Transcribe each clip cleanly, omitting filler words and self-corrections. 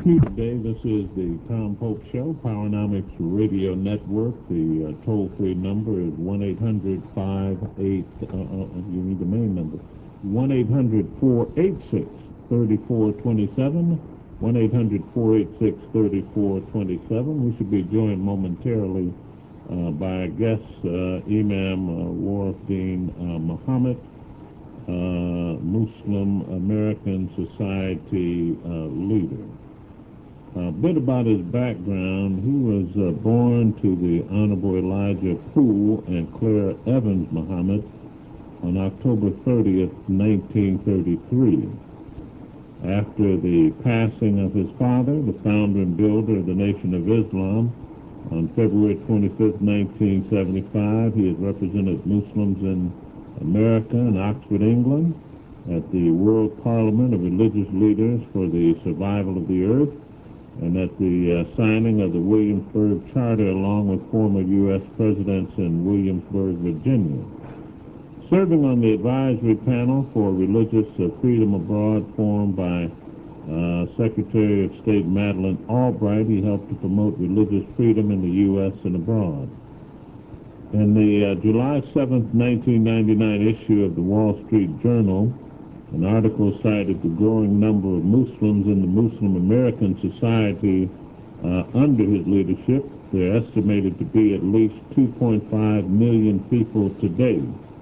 Today, this is the Tom Pope Show, Powernomics Radio Network. The toll-free number is 1-800-58, you need the main number, 1-800-486-3427, 1-800-486-3427. We should be joined momentarily by our guest, Imam Warafuddin Muhammad, Muslim American Society leader. A bit about his background. He was born to the Honorable Elijah Poole and Claire Evans Muhammad on October 30th, 1933. After the passing of his father, the founder and builder of the Nation of Islam, on February 25th, 1975, he has represented Muslims in America and Oxford, England, at the World Parliament of Religious Leaders for the Survival of the Earth, and at the signing of the Williamsburg Charter along with former U.S. presidents in Williamsburg, Virginia. Serving on the advisory panel for Religious Freedom Abroad formed by Secretary of State Madeleine Albright, he helped to promote religious freedom in the U.S. and abroad. In the July 7th, 1999 issue of the Wall Street Journal, an article cited the growing number of Muslims in the Muslim American Society under his leadership. They're estimated to be at least 2.5 million people today.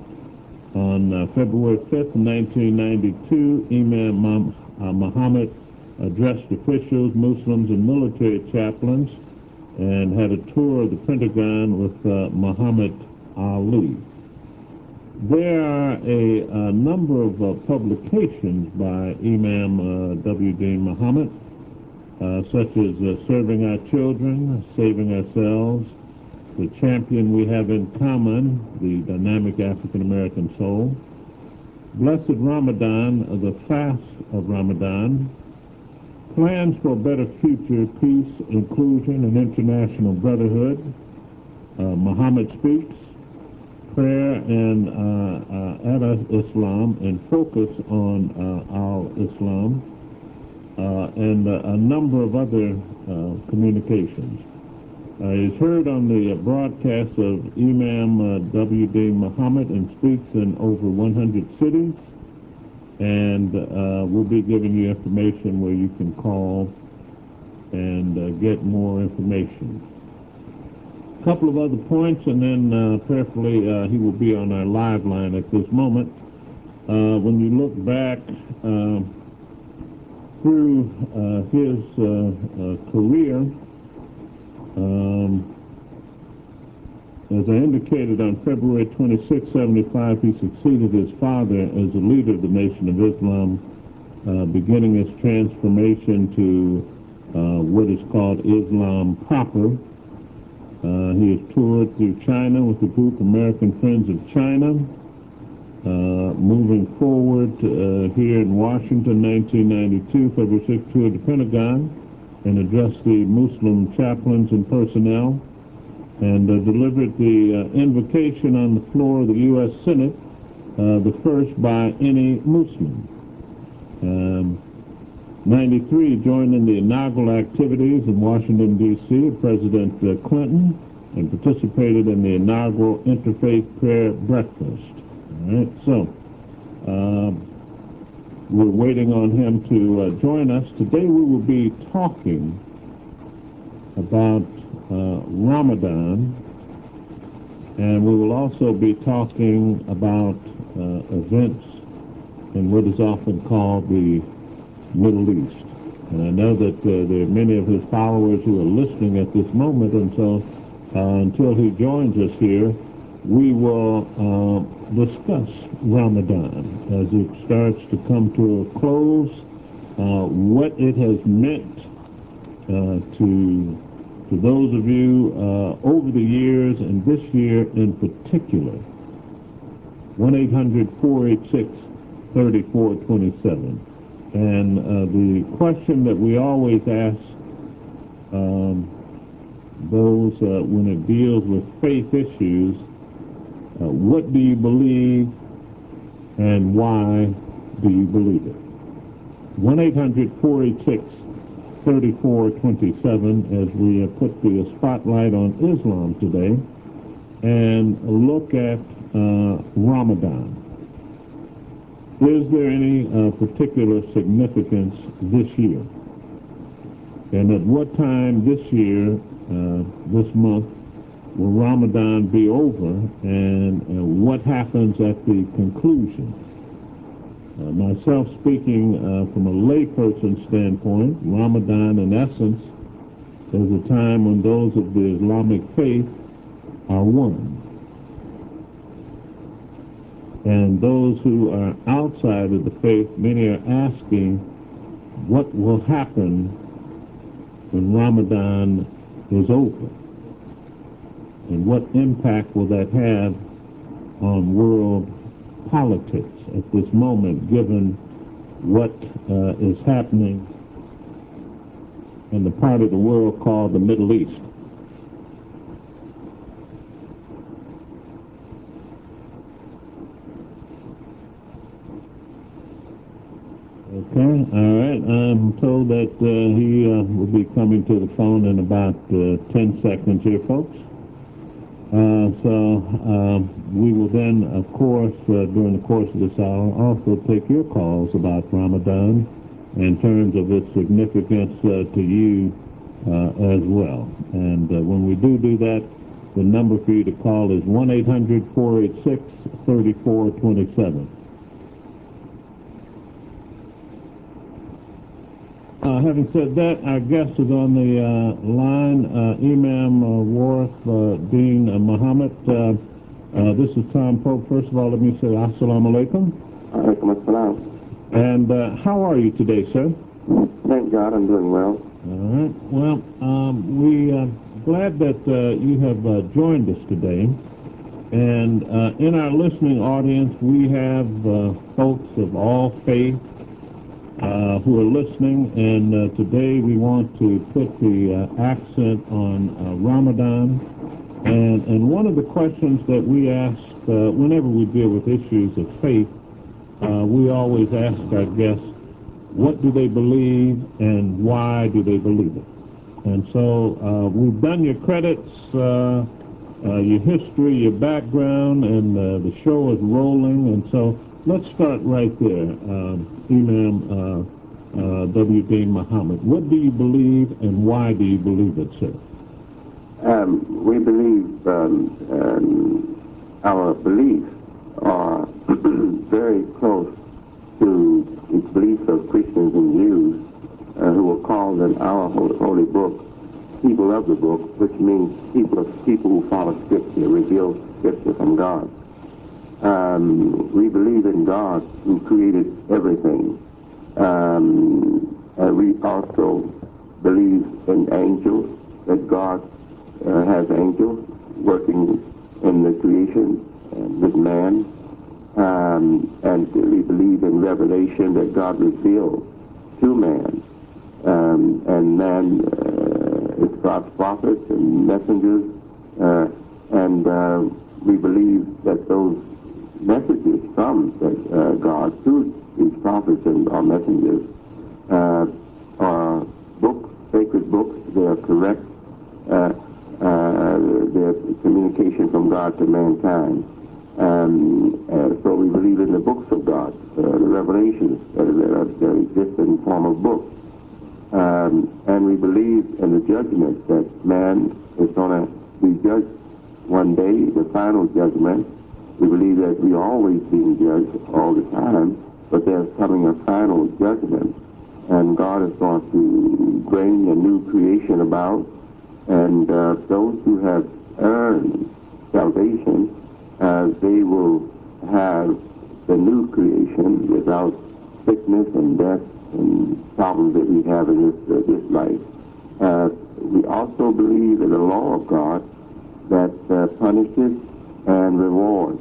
On February 5th, 1992, Imam Muhammad addressed officials, Muslims, and military chaplains and had a tour of the Pentagon with Muhammad Ali. There are a number of publications by Imam W.D. Muhammad, such as Serving Our Children, Saving Ourselves, The Champion We Have in Common, The Dynamic African American Soul, Blessed Ramadan, The Fast of Ramadan, Plans for a Better Future, Peace, Inclusion, and International Brotherhood, Muhammad Speaks, Prayer and Islam, and Focus on Al-Islam, and a number of other communications. Is heard on the broadcast of Imam W.D. Muhammad and speaks in over 100 cities, and we'll be giving you information where you can call and get more information. A couple of other points, and then prayerfully he will be on our live line at this moment. When you look back through his career, as I indicated, on February 26, 75, he succeeded his father as the leader of the Nation of Islam, beginning his transformation to what is called Islam proper. He has toured through China with the group American Friends of China. Moving forward here in Washington, 1992, February 6th, toured the Pentagon and addressed the Muslim chaplains and personnel, and delivered the invocation on the floor of the U.S. Senate, the first by any Muslim. 93, joined in the inaugural activities in Washington, D.C. of President Clinton, and participated in the inaugural Interfaith Prayer Breakfast. All right, so we're waiting on him to join us. Today we will be talking about Ramadan, and we will also be talking about events in what is often called the Middle East. And I know that there are many of his followers who are listening at this moment, and so until he joins us here, we will discuss Ramadan as it starts to come to a close, what it has meant to those of you over the years, and this year in particular. 1-800-486-3427. And the question that we always ask those when it deals with faith issues, what do you believe and why do you believe it? 1-800-486 3427 as we put the spotlight on Islam today and look at Ramadan. Is there any particular significance this year? And at what time this year, this month, will Ramadan be over, and what happens at the conclusion? Myself speaking from a layperson standpoint, Ramadan in essence is a time when those of the Islamic faith are one. And those who are outside of the faith, many are asking what will happen when Ramadan is over, and what impact will that have on world politics at this moment, given what is happening in the part of the world called the Middle East. Okay, all right. I'm told that he will be coming to the phone in about 10 seconds here, folks. So we will then, of course, during the course of this hour, also take your calls about Ramadan in terms of its significance to you as well. And when we do that, the number for you to call is 1-800-486-3427. Having said that, our guest is on the line, Imam Warith Deen Muhammad. This is Tom Pope. First of all, let me say assalamu alaikum. Alaikum assalam. And how are you today, sir? Thank God, I'm doing well. All right. Well, we are glad that you have joined us today. And in our listening audience, we have folks of all faiths who are listening, and today we want to put the accent on Ramadan. And one of the questions that we ask whenever we deal with issues of faith, we always ask our guests, what do they believe and why do they believe it? And so we've done your credits, your history, your background, and the show is rolling, and so let's start right there. Imam W. Deen Muhammad, what do you believe and why do you believe it, sir? We believe our beliefs are very close to the beliefs of Christians and Jews who are called in our holy book people of the book, which means people who follow Scripture, revealed Scripture from God. We believe in God who created everything. We also believe in angels, that God has angels working in the creation with man. And we believe in revelation that God revealed to man. And man is God's prophets and messengers. And we believe that those messages from God through these prophets and our messengers are books, sacred books. They are correct. They're communication from God to mankind. So we believe in the books of God, the revelations that exist in the form of books. And we believe in the judgment that man is going to be judged one day, the final judgment. We believe that we are always being judged all the time, but there's coming a final judgment, and God is going to bring a new creation about, and those who have earned salvation, they will have the new creation without sickness and death and problems that we have in this life. We also believe in the law of God that punishes and rewards.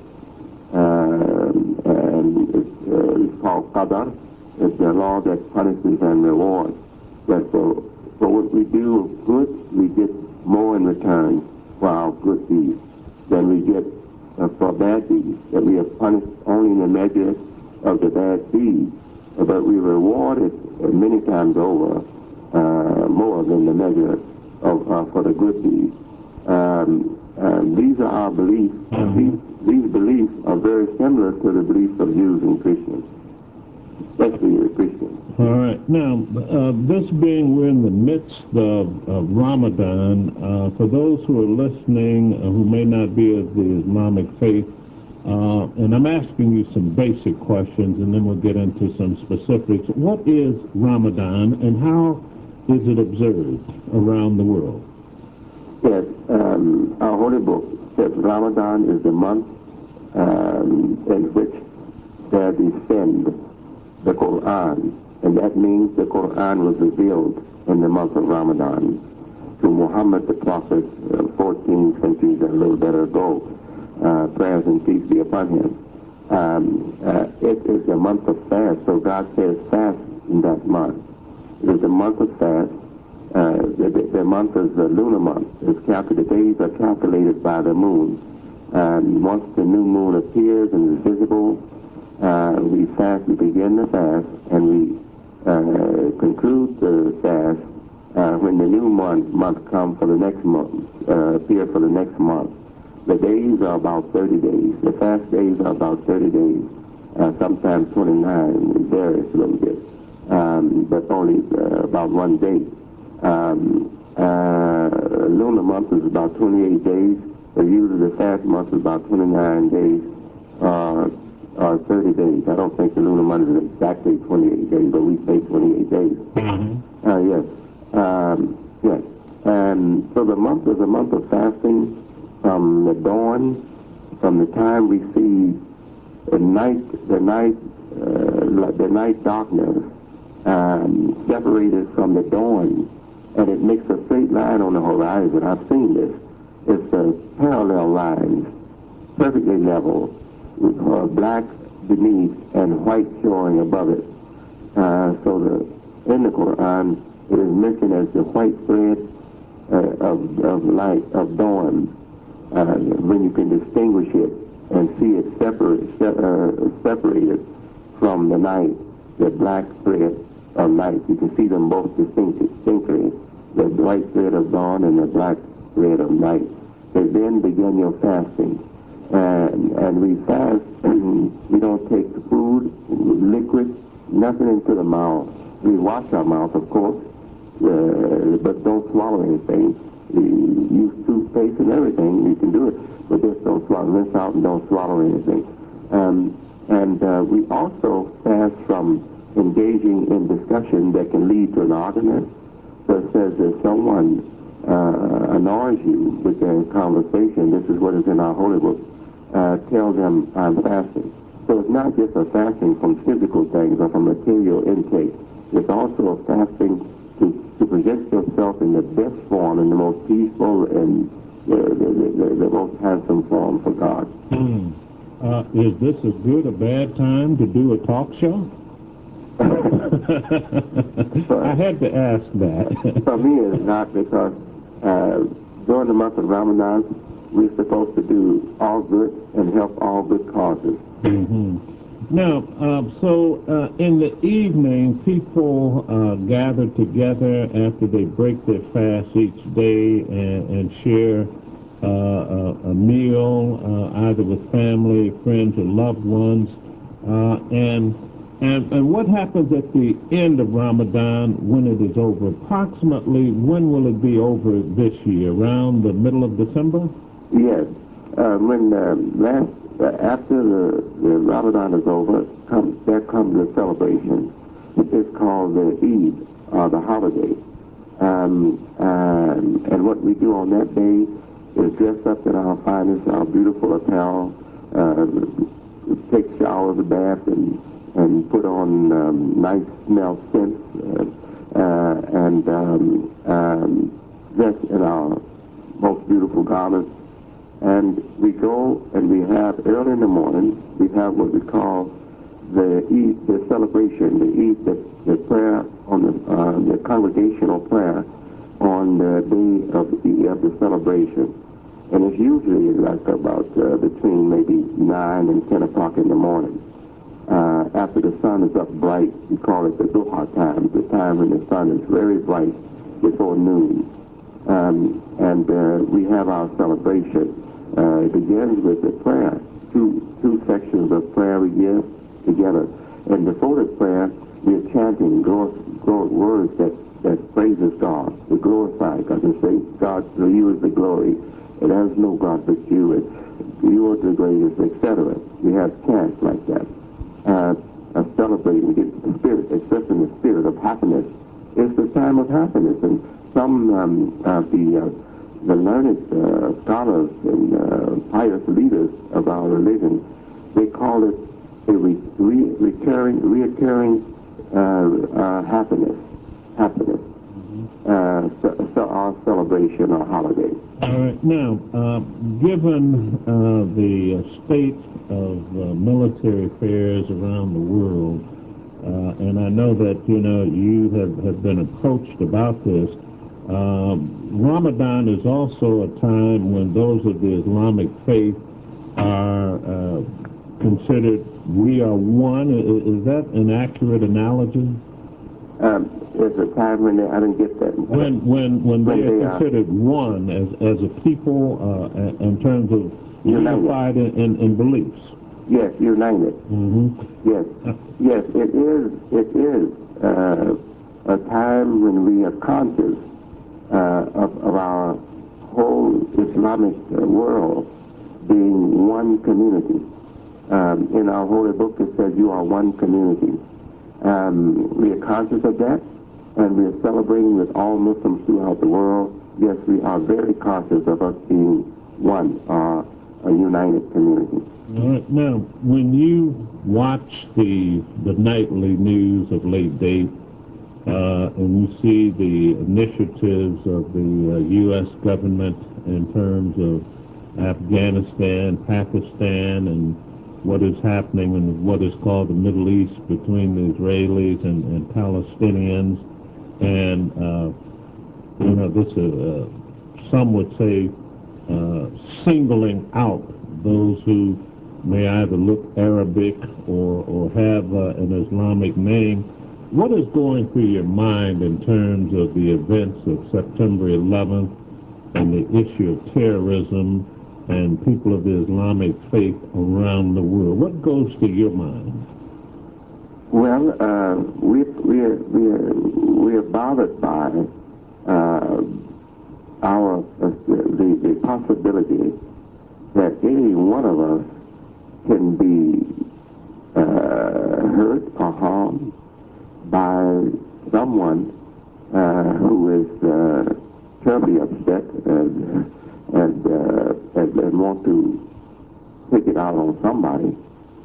And it's called qadar. It's a law that punishes and rewards. That so what we do good, we get more in return for our good deeds than we get for bad deeds. That we are punished only in the measure of the bad deeds, but we are rewarded many times over more than the measure for the good deeds. These are our beliefs. These beliefs are very similar to the beliefs of Jews and Christians, especially the Christians. All right. Now, this being we're in the midst of Ramadan, for those who are listening who may not be of the Islamic faith, and I'm asking you some basic questions, and then we'll get into some specifics. What is Ramadan, and how is it observed around the world? Yes, our holy book says Ramadan is the month in which there descend the Quran, and that means the Quran was revealed in the month of Ramadan to Muhammad the Prophet 14 centuries and a little better ago. Prayers and peace be upon him. It is a month of fast, so God says fast in that month. It is a month of fast. The month is the lunar month. The days are calculated by the moon. Once the new moon appears and is visible, we fast. We begin the fast, and we conclude the fast when the new month comes for the next month. Appear for the next month. The days are about 30 days. The fast days are about 30 days. Sometimes 29. It varies a little bit, but only about one day. Lunar month is about 28 days, but usually the fast month is about 29 days or 30 days. I don't think the lunar month is exactly 28 days, but we say 28 days. Yes. Yes. And so the month is a month of fasting from the dawn, from the time we see the night darkness separated from the dawn, and it makes a straight line on the horizon. I've seen this. It's a parallel line, perfectly level, with black beneath and white showing above it. In the Quran, it is mentioned as the white thread of light, of dawn, when you can distinguish it and see it separated from the night, the black thread of night. You can see them both distinctly, the white thread of dawn and the black thread of night. And then begin your fasting. And we fast, we don't take food, liquid, nothing into the mouth. We wash our mouth, of course, but don't swallow anything. Use toothpaste and everything, you can do it, but just don't swallow. Rinse out and don't swallow anything. We also fast from engaging in discussion that can lead to an argument. So it says if someone annoys you with their conversation, this is what is in our holy book, tell them I'm fasting. So it's not just a fasting from physical things or from material intake. It's also a fasting to present yourself in the best form, in the most peaceful and the most handsome form for God. Is this a good or bad time to do a talk show? I had to ask that. For me, it's not, because during the month of Ramadan, we're supposed to do all good and help all good causes. Now, in the evening, people gather together after they break their fast each day and share a meal, either with family, friends, or loved ones. And what happens at the end of Ramadan when it is over? Approximately when will it be over this year? Around the middle of December? Yes. After the Ramadan is over, there comes the celebration. It's called the Eid, the holiday. And what we do on that day is dress up in our finest, our beautiful apparel, take showers, bath, and put on nice smell scents, and dress in our most beautiful garments. And we go and we have, early in the morning, we have what we call the Eid, the celebration, the Eid, the prayer on the congregational prayer on the day of the celebration. And it's usually like about between maybe 9 and 10 o'clock in the morning. After the sun is up bright, we call it the duha time, the time when the sun is very bright before noon. And we have our celebration. It begins with a prayer. Two sections of prayer we give together. And before the prayer, we are chanting words that praises God. We glorify God and say, God, to you is the glory. And there is no God but you. And you are the greatest, etc. We have chants like that. Celebrating, we get the spirit, expressing the spirit of happiness. It's the time of happiness. And some of the learned scholars and pious leaders of our religion, they call it a reoccurring happiness. So our celebration or holiday. All right. Now, given the state of military affairs around the world, and I know that you have been approached about this. Ramadan is also a time when those of the Islamic faith are considered we are one. Is that an accurate analogy? There's a time when I didn't get that. When they are considered one as a people in terms of unified in beliefs. Yes, united. Mm-hmm. Yes, it is a time when we are conscious of our whole Islamic world being one community. In our holy book it says you are one community. We are conscious of that, and we are celebrating with all Muslims throughout the world. Yes, we are very conscious of us being one, a united community. All right. Now, when you watch the nightly news of late date, and you see the initiatives of the U.S. government in terms of Afghanistan, Pakistan, and what is happening in what is called the Middle East between the Israelis and Palestinians, and this some would say singling out those who may either look Arabic or have an Islamic name. What is going through your mind in terms of the events of September 11th and the issue of terrorism and people of the Islamic faith around the world? What goes to your mind? Well, we are bothered by the possibility that any one of us can be hurt or harmed by someone who is terribly upset and want to take it out on somebody.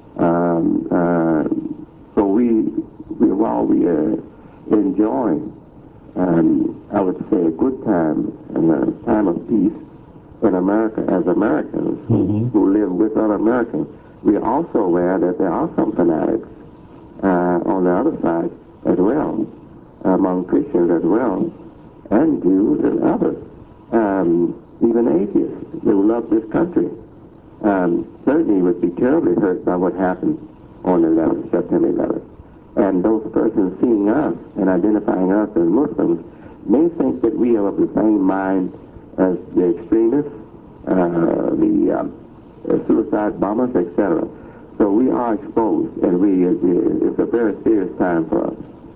So while we are enjoying, I would say, a good time and a time of peace in America as Americans who live with other Americans, we are also aware that there are some fanatics on the other side as well, among Christians as well, and Jews and others, even atheists who love this country. Certainly would be terribly hurt by what happened on September 11th. And those persons seeing us and identifying us as Muslims may think that we are of the same mind as the extremists, the suicide bombers, etc. So we are exposed, and it's a very serious time for us.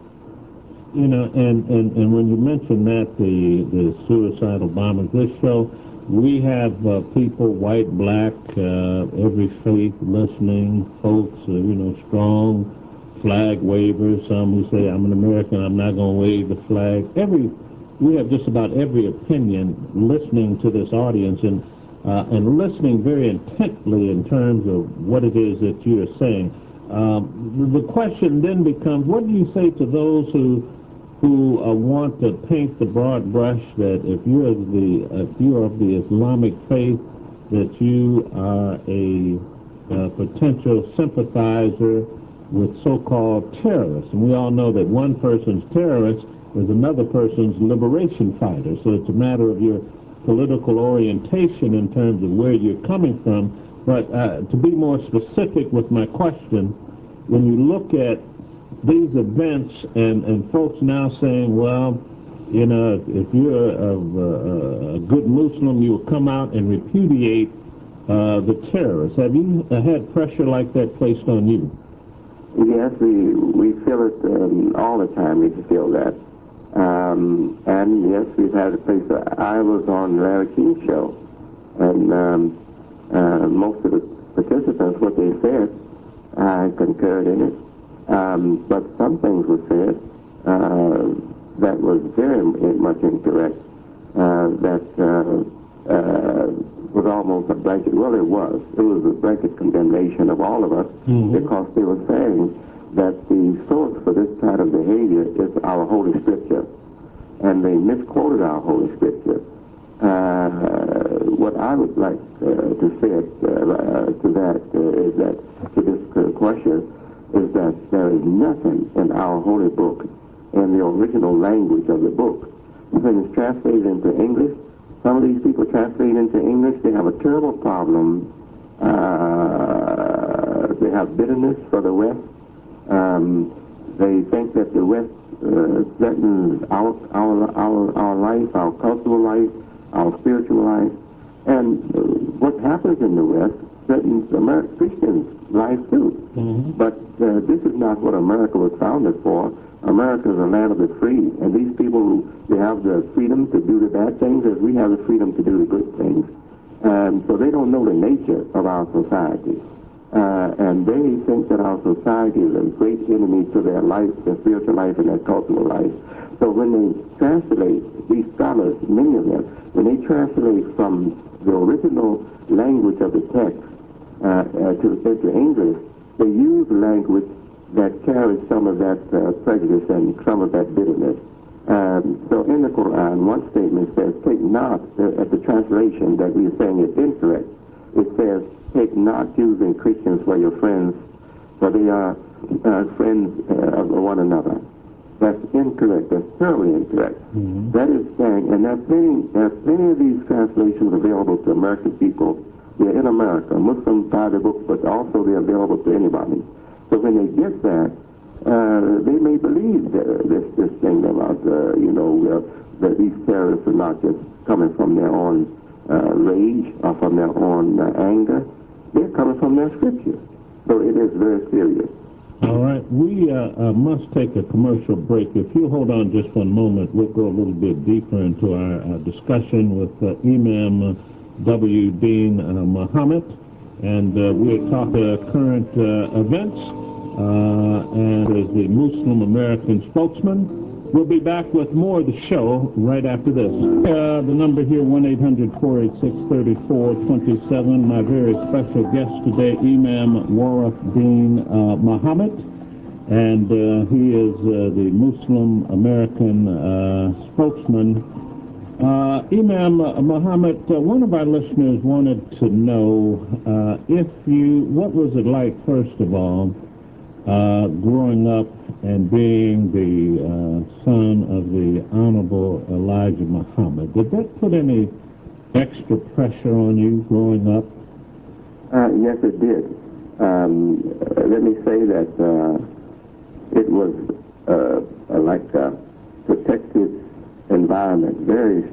And when you mention that, the suicidal bombers, this show, we have people, white, black, every faith listening, folks, strong flag wavers, some who say, I'm an American, I'm not going to wave the flag. We have just about every opinion listening to this audience and listening very intently in terms of what it is that you are saying. The question then becomes, what do you say to those who want to paint the broad brush that if you are of the Islamic faith, that you are a potential sympathizer with so-called terrorists? And we all know that one person's terrorist is another person's liberation fighter. So it's a matter of your political orientation in terms of where you're coming from. But to be more specific with my question, when you look at these events and folks now saying, well, You know, if you're a good Muslim, you will come out and repudiate the terrorists. Have you had pressure like that placed on you? Yes, we feel it all the time. We feel that. And yes, we've had a place. I was on Larry King's show, and most of the participants, what they said, I concurred in it. But some things were said that was very much incorrect. That was almost a blanket. Well, it was. It was a blanket condemnation of all of us because they were saying that the source for this kind of behavior is our Holy Scripture, and they misquoted our Holy Scripture. What I would like to say to that is that to this question is that there is nothing in our holy book in the original language of the book. When it's translated into English, some of these people translate into English, they have a terrible problem. They have bitterness for the West. They think that the West threatens our life, our cultural life, our spiritual life. And what happens in the West threatens Christians' life too. But this is not what America was founded for. America is a land of the free, and these people, they have the freedom to do the bad things as we have the freedom to do the good things. So they don't know the nature of our society. And they think that our society is a great enemy to their life, their spiritual life, and their cultural life. So when they translate, these scholars, many of them, when they translate from the original language of the text into English, they use language that carries some of that prejudice and some of that bitterness. So in the Quran, one statement says, take not, at the translation that we are saying is incorrect, it says, take not using Christians for your friends, for they are friends of one another. That's incorrect. That's terribly incorrect. That is saying, and there are plenty of these translations available to American people. They're in America. Muslims buy the books, but also they're available to anybody. So when they get that, they may believe this thing about, that these terrorists are not just coming from their own rage or from their own anger. They're coming from their scripture. So it is very serious. All right. We must take a commercial break. If you hold on just one moment, we'll go a little bit deeper into our discussion with Imam W. Deen Muhammad. And we'll talk current events and as the Muslim American spokesman. We'll be back with more of the show right after this. The number here, 1-800-486-3427. My very special guest today, Imam Warif Deen Muhammad. And he is the Muslim American spokesman. Imam Muhammad, one of our listeners wanted to know what was it like, first of all, growing up and being the son of the Honorable Elijah Muhammad. Did that put any extra pressure on you growing up? Yes, it did. Let me say that it was like a protected environment, very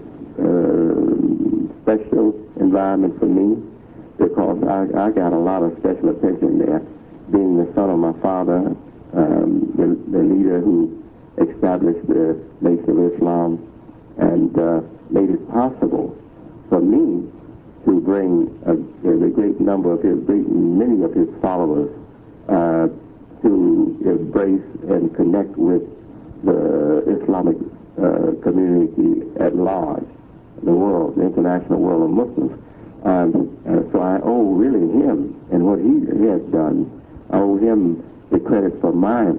special environment for me, because I got a lot of special attention there, being the son of my father, the leader who established the Nation of Islam and made it possible for me to bring the great number of many of his followers to embrace and connect with the Islamic community at large, the world, the international world of Muslims. So I owe really him and what he has done. I owe him the credit for my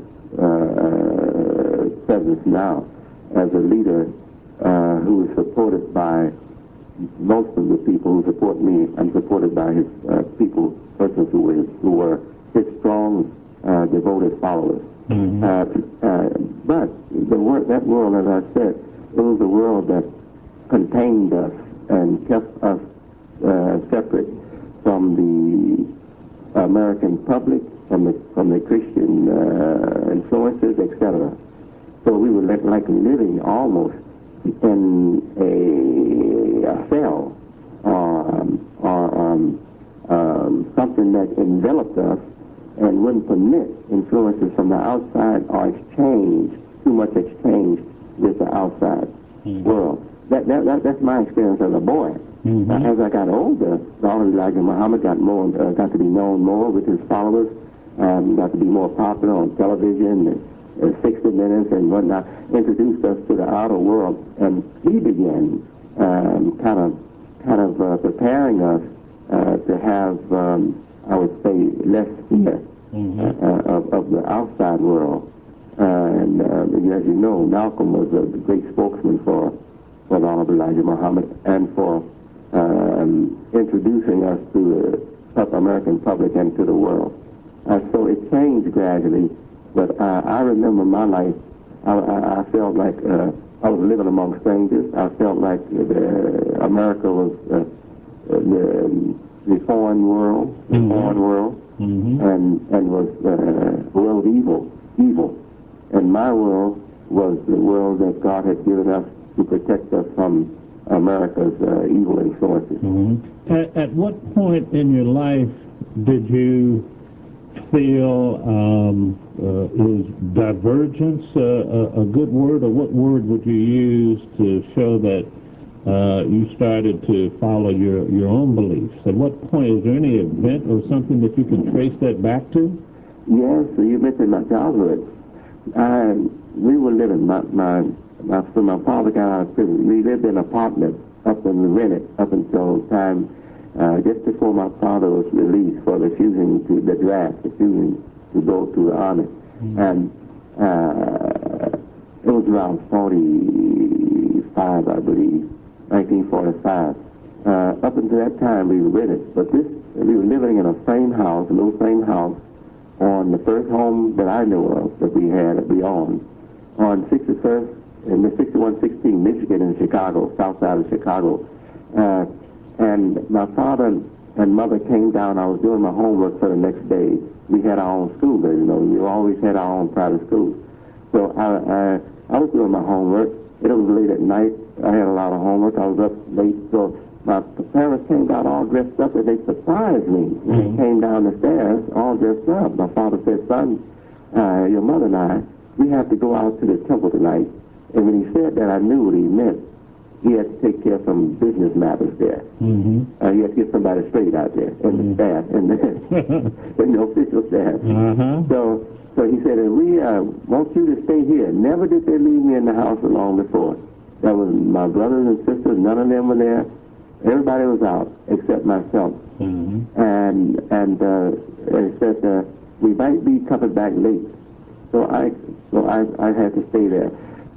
presence now as a leader who is supported by most of the people who support me. I'm supported by his persons who were his strong, devoted followers. But that world, as I said, it was a world that contained us and kept us separate from the American public, from the Christian influences, etc. So we were like living almost in a cell or something that enveloped us and wouldn't permit influences from the outside or too much exchange with the outside world. That's my experience as a boy. As I got older, the Honorable Elijah Muhammad got to be known more with his followers, got to be more popular on television, 60 Minutes and whatnot, introduced us to the outer world, and he began kind of preparing us to have, I would say, less fear of the outside world. And as you know, Malcolm was a great spokesman for the Honorable Elijah Muhammad and for introducing us to the American public and to the world. So it changed gradually, but I remember my life, I felt like I was living among strangers. I felt like America was the foreign world, and was world evil. And my world was the world that God had given us to protect us from America's evil influences. At what point in your life did you feel, is divergence a good word, or what word would you use to show that you started to follow your own beliefs? At what point, is there any event or something that you can trace that back to? Yes, so you mentioned my childhood. We were living, my father got out of prison. We lived in an apartment up in rented up until time just before my father was released for refusing to the draft, refusing to go to the army. And it was around 45, I believe, 1945. Up until that time, we were rented, but we were living in a frame house, a little frame house, on the first home that I know of that we owned, on 61st, in the 6116 Michigan in Chicago, south side of Chicago. And my father and mother came down. I was doing my homework for the next day. We had our own school there, We always had our own private school. So I was doing my homework. It was late at night. I had a lot of homework. I was up late. So my parents came down all dressed up, and they surprised me when they came down the stairs all dressed up. My father said, "Son, your mother and I, we have to go out to the temple tonight." And when he said that, I knew what he meant. He had to take care of some business matters there. He had to get somebody straight out there, and the staff, and the official staff. So he said, "And we want you to stay here." Never did they leave me in the house long before. That was my brothers and sisters. None of them were there. Everybody was out except myself. And he said, "We might be coming back late." So I had to stay there.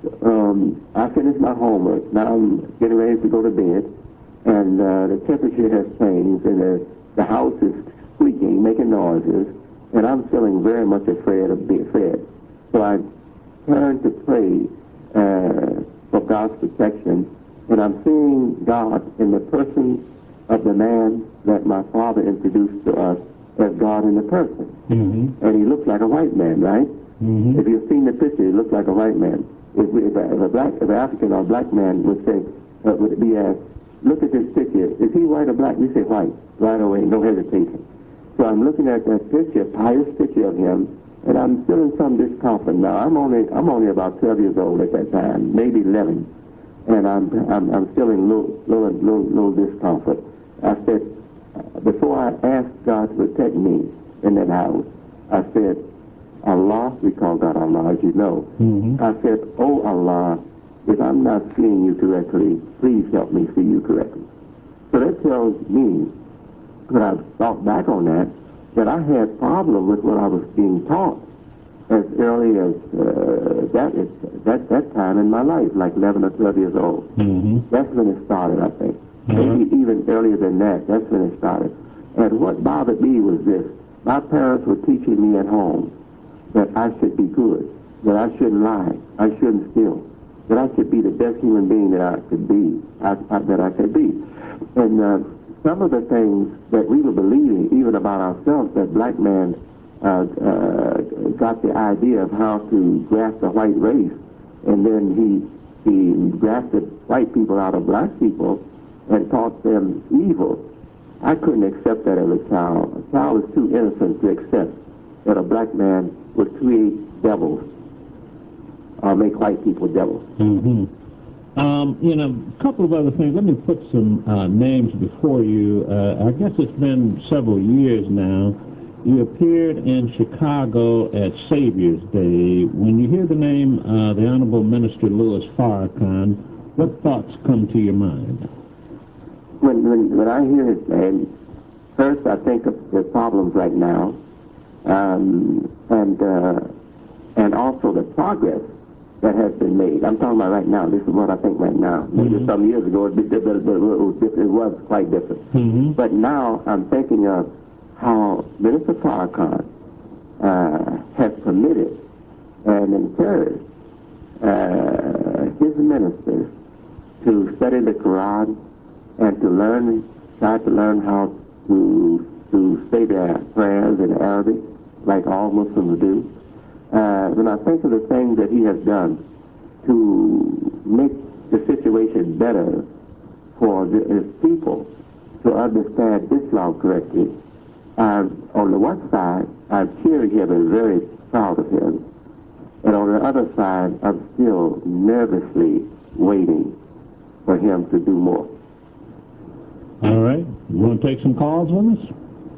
I finished my homework. Now I'm getting ready to go to bed, and the temperature has changed, and the house is squeaking, making noises, and I'm feeling very much afraid of being fed. So I turned to pray for God's protection, and I'm seeing God in the person of the man that my father introduced to us as God in the person. And he looks like a white man, right? If you've seen the picture, he looks like a white man. If an African or black man would say, would be asked, "Look at this picture. Is he white or black?" We say white right away, no hesitation. So I'm looking at that picture, pious picture of him, and I'm still in some discomfort. Now I'm only about 12 years old at that time, maybe 11, and I'm still in low discomfort. I said, before I asked God to protect me in that house, I said, "Allah," we call God Allah, as you know. I said, "Oh Allah, if I'm not seeing you correctly, please help me see you correctly." So that tells me, when I thought back on that I had problem with what I was being taught as early as that time in my life, like 11 or 12 years old. That's when it started, I think. Maybe even earlier than that, that's when it started. And what bothered me was this. My parents were teaching me at home that I should be good, that I shouldn't lie, I shouldn't steal, that I should be the best human being that I could be, that I could be. And some of the things that we were believing, even about ourselves, that black man got the idea of how to grasp the white race, and then he he grafted white people out of black people and taught them evil. I couldn't accept that as a child. A child is too innocent to accept that a black man would create devils or make white people devils. Mm-hmm. A couple of other things. Let me put some names before you. I guess it's been several years now. You appeared in Chicago at Savior's Day. When you hear the name, the Honorable Minister Louis Farrakhan, what thoughts come to your mind? When I hear his name, first I think of the problems right now, and also the progress that has been made. I'm talking about right now. This is what I think right now. Maybe some years ago it was quite different. Mm-hmm. But now I'm thinking of how Minister Farrakhan has permitted and encouraged his ministers to study the Quran and to try to learn how to say their prayers in Arabic, like all Muslims do. When I think of the things that he has done to make the situation better for his people to understand Islam correctly, on the one side, I'm cheering him and very proud of him. And on the other side, I'm still nervously waiting for him to do more. All right. You want to take some calls with us?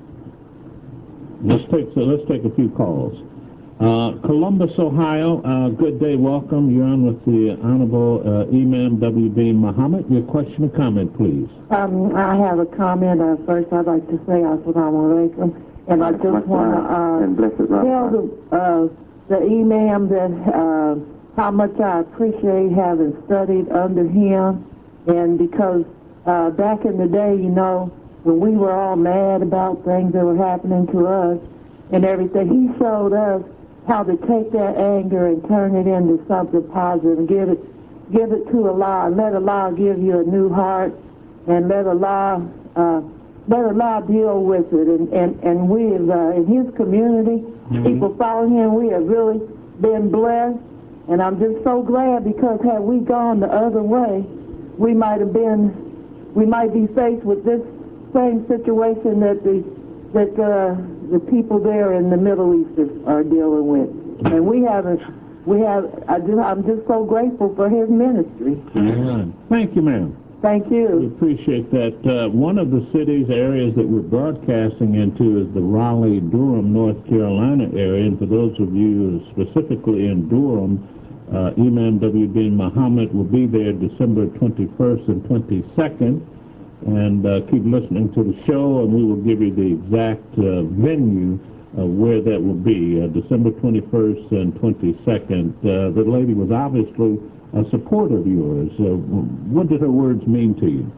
Let's take a few calls. Columbus, Ohio. Good day. Welcome. You're on with the Honorable Imam W.B. Muhammad. Your question or comment, please. I have a comment. First, I'd like to say Assalamu alaikum. And I just want to tell the Imam that how much I appreciate having studied under him. And because back in the day, when we were all mad about things that were happening to us and everything, he showed us how to take that anger and turn it into something positive and give it to Allah. Let Allah give you a new heart, and let Allah deal with it. And we have, in his community, people following him, we have really been blessed. And I'm just so glad, because had we gone the other way, we might be faced with this same situation that the people there in the Middle East are dealing with. And I'm just so grateful for his ministry. Thank you, ma'am. Thank you. We appreciate that. One of the areas that we're broadcasting into is the Raleigh-Durham, North Carolina area. And for those of you specifically in Durham, Imam W.B. Muhammad will be there December 21st and 22nd. And keep listening to the show, and we will give you the exact venue where that will be, December 21st and 22nd. The lady was obviously a supporter of yours. What did her words mean to you?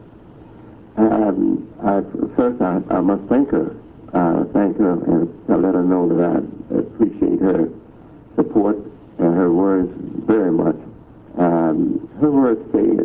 First, I must thank her and let her know that I appreciate her support and her words very much. Her words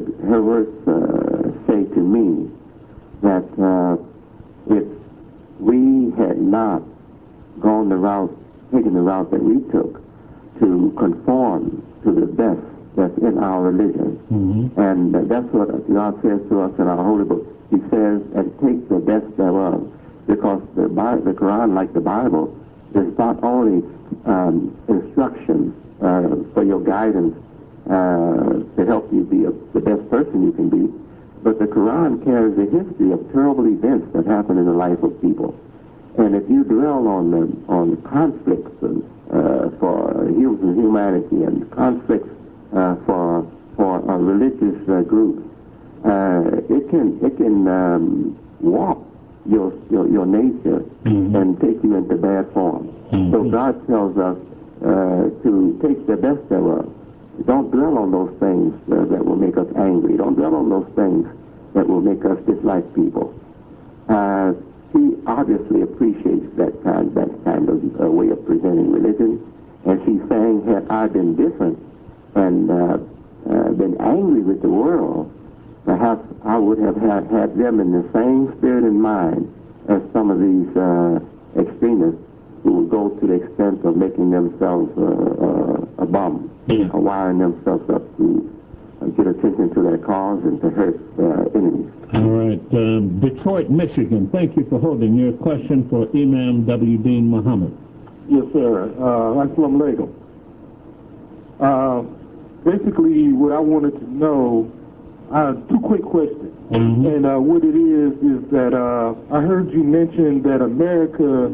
say to me that if we had not taken the route that we took to conform to the best that's in our religion, and that's what God says to us in our holy book. He says, and take the best thereof, because the Quran, like the Bible, is not only instructions for your guidance to help you be the best person you can be, but the Quran carries a history of terrible events that happen in the life of people. And if you dwell on conflicts for humanity and conflicts for religious groups, it can warp your nature and take you into bad form. So God tells us to take the best thereof. Don't dwell on those things that will make us angry. Don't dwell on those things that will make us dislike people. She obviously appreciates that kind of way of presenting religion, and she's saying, had I been different and been angry with the world, perhaps I would have had them in the same spirit and mind as some of these extremists who will go to the extent of making themselves a bomb, or wiring themselves up to get attention to their cause and to hurt their enemies. All right. Detroit, Michigan. Thank you for holding your question for Imam W. Deen Muhammad. Yes, sir. Assalamu alaikum. Basically, what I wanted to know, two quick questions. And what it is that I heard you mention that America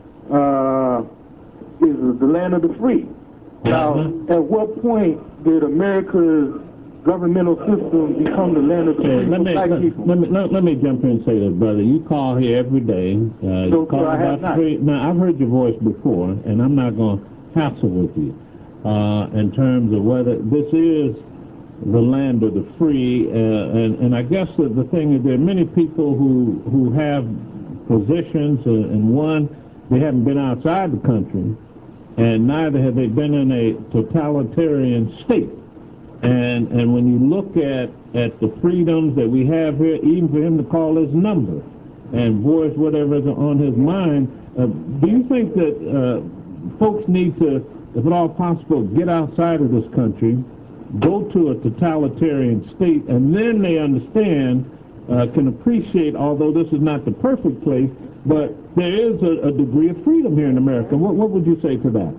is the land of the free. Now, at what point did America's governmental system become the land of the free for black people? Let me jump in and say this, brother. You call here every day. No, sir, I have not. Now, I've heard your voice before, and I'm not going to hassle with you in terms of whether this is the land of the free. And I guess that the thing is there are many people who have positions, and one, they haven't been outside the country, and neither have they been in a totalitarian state. And when you look at the freedoms that we have here, even for him to call his number and voice whatever's on his mind, do you think that folks need to, if at all possible, get outside of this country, go to a totalitarian state, and then they understand, can appreciate, although this is not the perfect place, but there is a degree of freedom here in America. What would you say to that?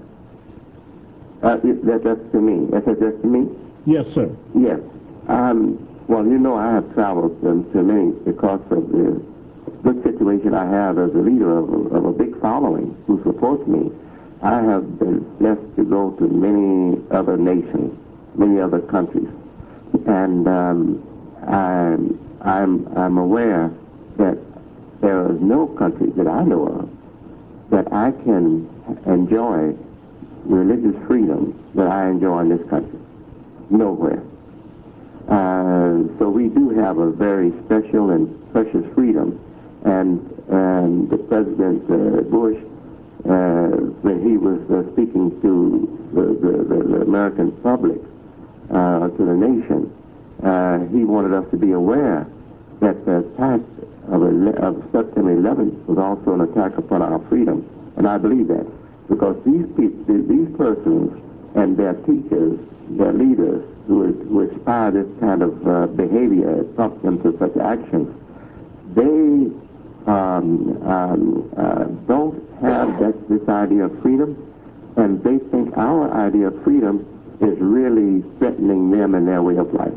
That's to me. That's to me? Yes, sir. Yes. Well, you know, I have traveled to many because of the good situation I have as a leader of a big following who supports me. I have been blessed to go to many other nations, many other countries, and I'm aware that there is no country that I know of that I can enjoy religious freedom that I enjoy in this country. Nowhere. So we do have a very special and precious freedom, and the President Bush, when he was speaking to the American public, to the nation, he wanted us to be aware that the attack of September 11th was also an attack upon our freedom, and I believe that because these persons and their teachers, their leaders who inspire this kind of behavior, prompt them to such actions, they don't have this idea of freedom, and they think our idea of freedom is really threatening them and their way of life.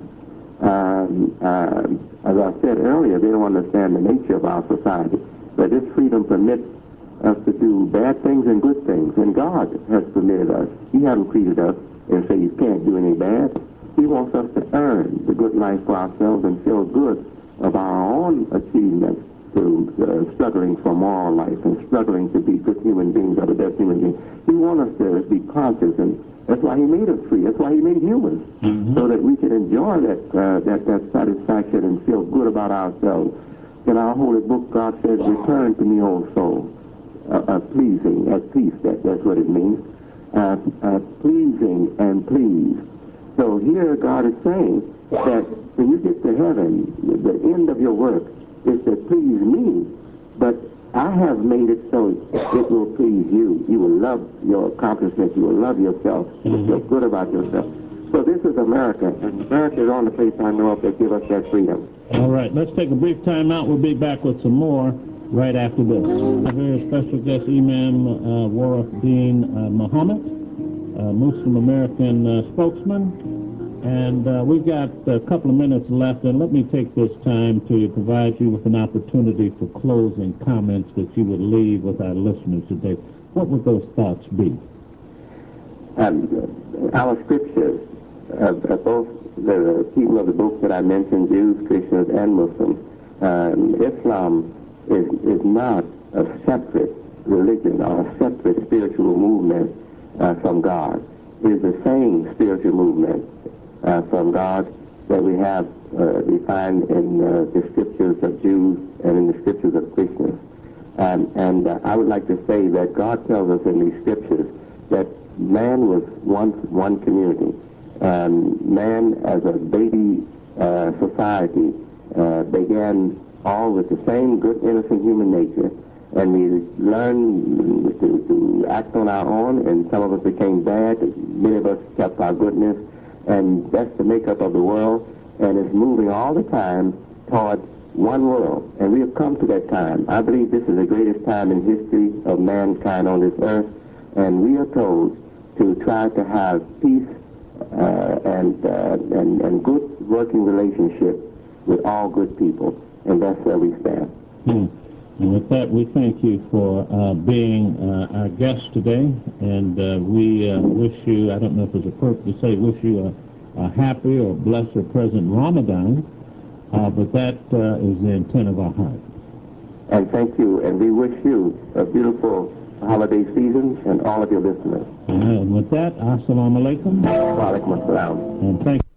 As I said earlier, they don't understand the nature of our society, but this freedom permits us to do bad things and good things, and God has permitted us. He hasn't created us and say you can't do any bad. He wants us to earn the good life for ourselves and feel good of our own achievements to struggling for moral life and struggling to be good human beings or the best human beings. He wants us to be conscious, and that's why he made us free. That's why he made humans, so that we can enjoy that satisfaction and feel good about ourselves. In our holy book, God says, "Return to me, O soul, pleasing, at peace." That's what it means. Pleasing and pleased. So here God is saying that when you get to heaven, the end of your work is to please me, but I have made it so it will please you. You will love your accomplishments. You will love yourself. You will feel good about yourself. So this is America, and America is the only place I know of that give us that freedom. All right, let's take a brief time out. We'll be back with some more right after this. A very special guest, Imam Warif Deen Muhammad, Muslim American spokesman. And we've got a couple of minutes left, and let me take this time to provide you with an opportunity for closing comments that you would leave with our listeners today. What would those thoughts be? Our scriptures, both the people of the book that I mentioned, Jews, Christians, and Muslims, Islam is not a separate religion or a separate spiritual movement from God. It is the same spiritual movement from God that we have we find in the scriptures of Jews and in the scriptures of Christians. And I would like to say that God tells us in these scriptures that man was once one community. Man as a baby society began all with the same good, innocent human nature. And we learned to act on our own, and some of us became bad. Many of us kept our goodness. and that's the makeup of the world, and it's moving all the time towards one world, and we have come to that time. I believe this is the greatest time in history of mankind on this earth, and we are told to try to have peace and good working relationship with all good people, and that's where we stand. And with that, we thank you for being our guest today, and we wish you, I don't know if it's appropriate to say, wish you a happy or blessed or pleasant Ramadan, but that is the intent of our heart. And thank you, and we wish you a beautiful holiday season and all of your listeners. And with that, assalamu alaikum. Wa alaikum assalam. And thank